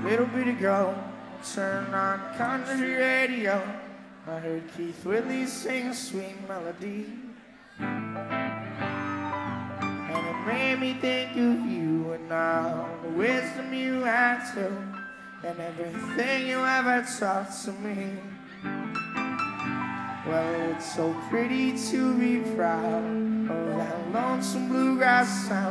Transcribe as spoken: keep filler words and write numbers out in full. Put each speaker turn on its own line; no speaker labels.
little bit ago, turned on country radio. I heard Keith Whitley sing a sweet melody, and it made me think of you and all the wisdom you had to, and everything you ever taught to me. Well, it's so pretty to be proud of that lonesome bluegrass sound.